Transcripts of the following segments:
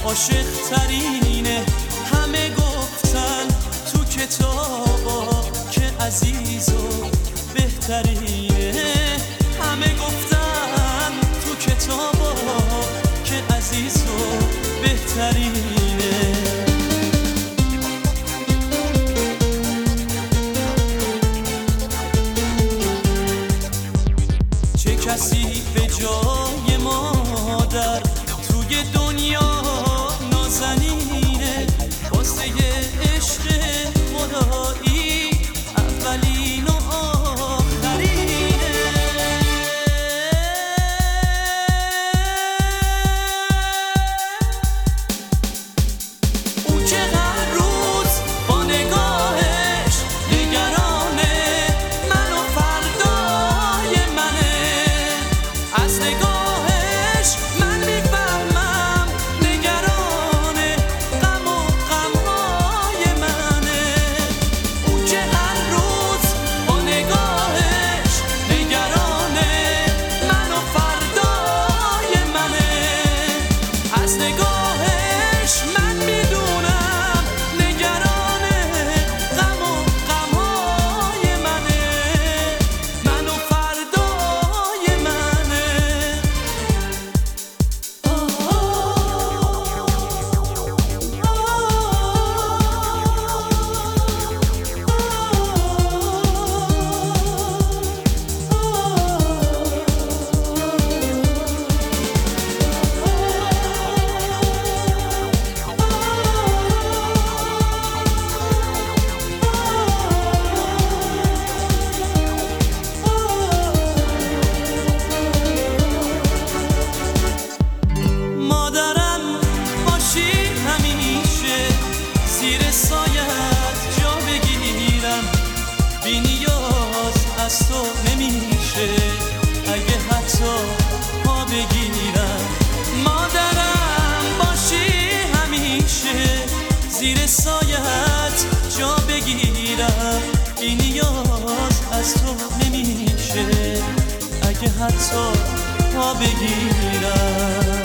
عاشق ترینه. همه گفتن تو کتابا که عزیز و بهترینه. همه گفتن تو کتابا که عزیز و بهترینه. چه کسی به جای مادر توی دنیا نازنینه. واسه عشق خدایی اولین و آخرینه. اون که هر روز با نگاهش نگرانه من و فردای منه. از نگاهش من میفهمم نگرانه غم و غمهای منه. اون که هر روز با نگاهش نگرانه من و فردای منه. از نگاهش من میدونم نگرانه غم و غمهای منه. من و فردای منه. مادرم باشی همیشه زیر سایت جا بگیرم. بی نیاز از تو نمیشه اگه حتی پا بگیرم. مادرم باشی همیشه زیر سایت جا بگیرم. بی نیاز از تو نمیشه اگه حتی پا بگیرم.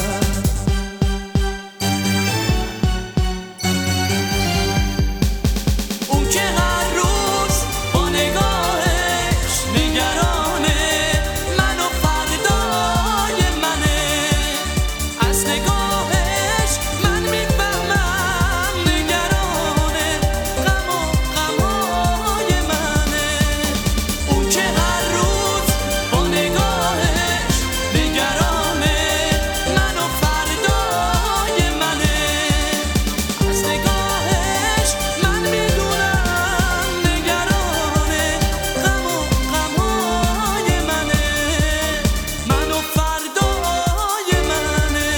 اون که هر روز با نگاهش نگرانه من و فردای منه. از نگاهش من میفهمم نگرانه غم و غمهای منه. اون که هر روز با نگاهش نگرانه من و فردای منه. از نگاهش من میدونم نگرانه غم و غمهای منه. من و فردای منه.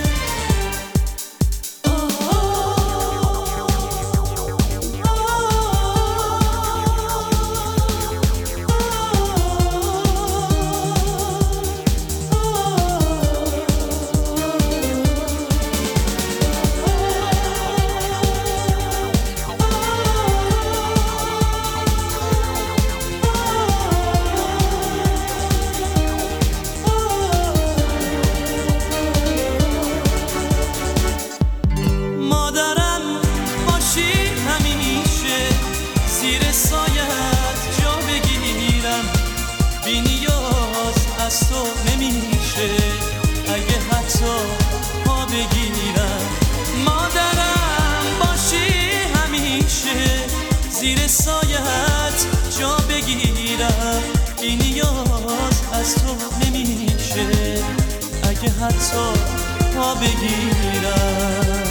مادرم باشی همیشه زیر سایت جا بگیرم. بی نیاز از تو نمیشه اگه حتی پا بگیرم. مادرم باشی همیشه زیر سایت جا بگیرم. بی نیاز از تو نمیشه اگه حتی پا بگیرم.